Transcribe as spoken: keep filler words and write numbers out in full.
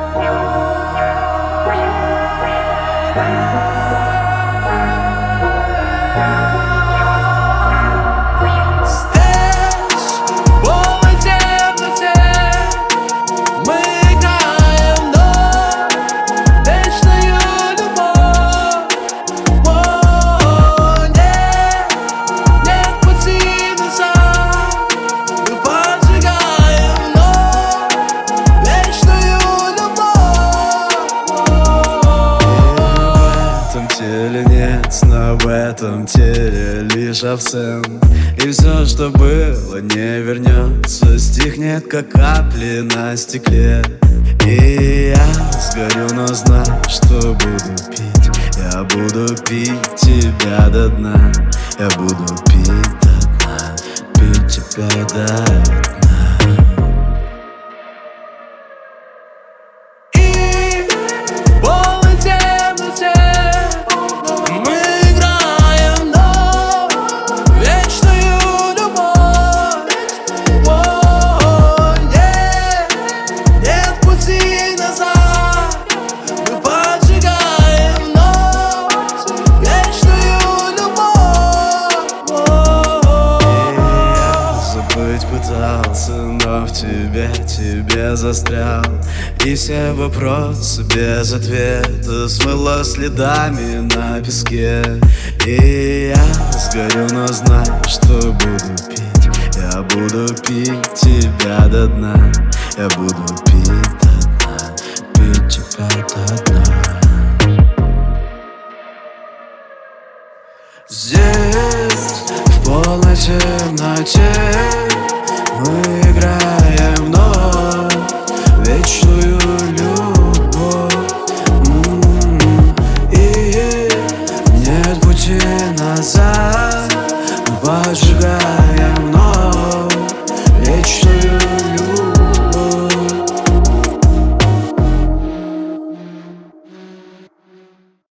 Но в этом теле лишь абсент, и все, что было, не вернется. Стихнет, как капли на стекле. И я сгорю, но знаю, что буду пить. Я буду пить тебя до дна. Я буду пить до дна, пить тебя до дна. Пытался, но в тебе, тебе застрял. И все вопросы без ответа смыло следами на песке. И я сгорю, но знаю, что буду пить. Я буду пить тебя до дна. Я буду пить.